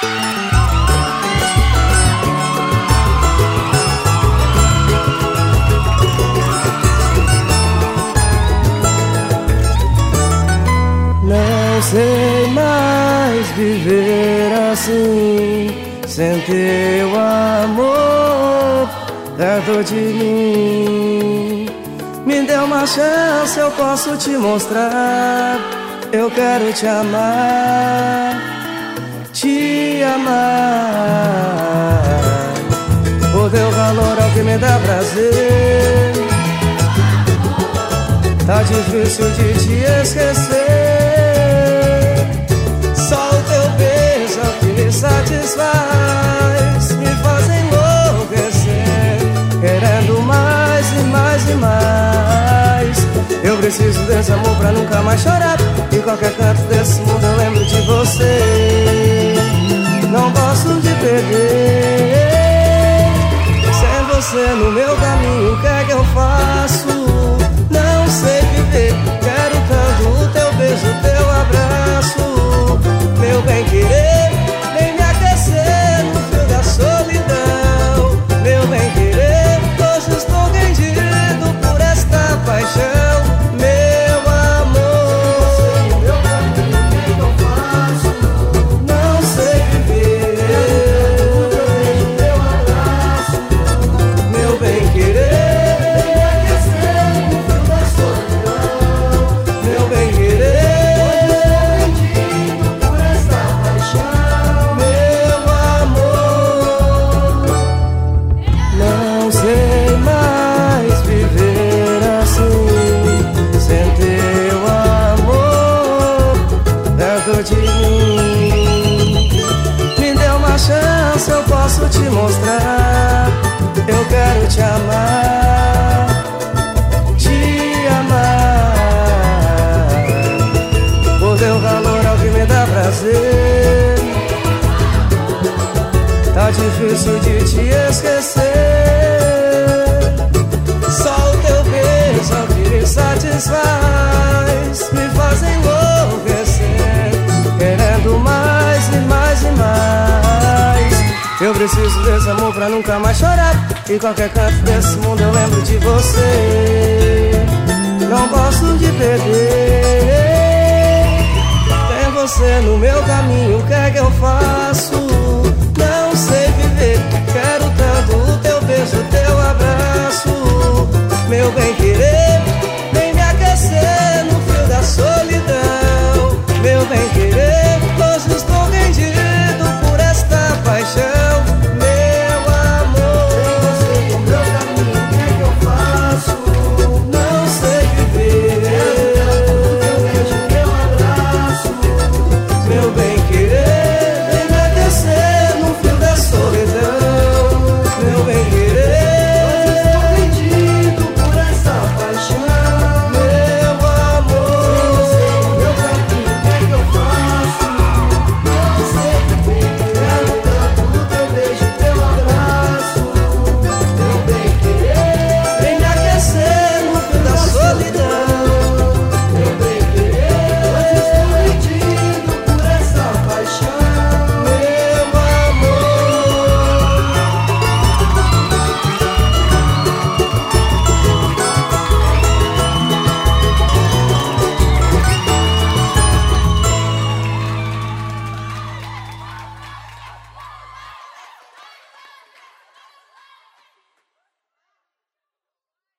Não sei mais viver assim, sem teu amor perto de mim. Me dê uma chance, eu posso te mostrar. Eu quero te amar, te amar. O teu valor é o que me dá prazer. Tá difícil de te esquecer. Só o teu beijo é o que me satisfaz, me faz enlouquecer, querendo mais e mais e mais. Eu preciso desse amor pra nunca mais chorar. Em qualquer canto desse mundo eu lembro de você. Não posso te perder. Sem você no meu caminho, o que é que eu faço? Não sei viver. Quero tanto o teu beijo, o teu abraço. Meu bem querer, vem me aquecer no frio da solidão. Meu bem querer, hoje estou rendido por esta paixão. Meu amor, no meu caminho, o que é que eu faço? Não sei viver. O teu beijo, o teu abraço. Meu bem querer, vem me aquecer no frio da solidão. Meu bem querer, hoje estou rendido por esta paixão. Meu amor, não sei mais viver assim, sem teu amor perto de mim. Me dê uma chance, eu posso te mostrar. Eu quero te amar, te amar. O teu calor é o que me dá prazer. Tá difícil de te esquecer. Só o teu beijo é o que me satisfaz, me faz enlouquecer, querendo mais e mais e mais. Eu preciso desse amor pra nunca mais chorar. Em qualquer canto desse mundo eu lembro de você. Não posso te perder. Tem você no meu caminho, o que é que eu faço? Não sei viver. Quero tanto o teu beijo, o teu abraço. Meu bem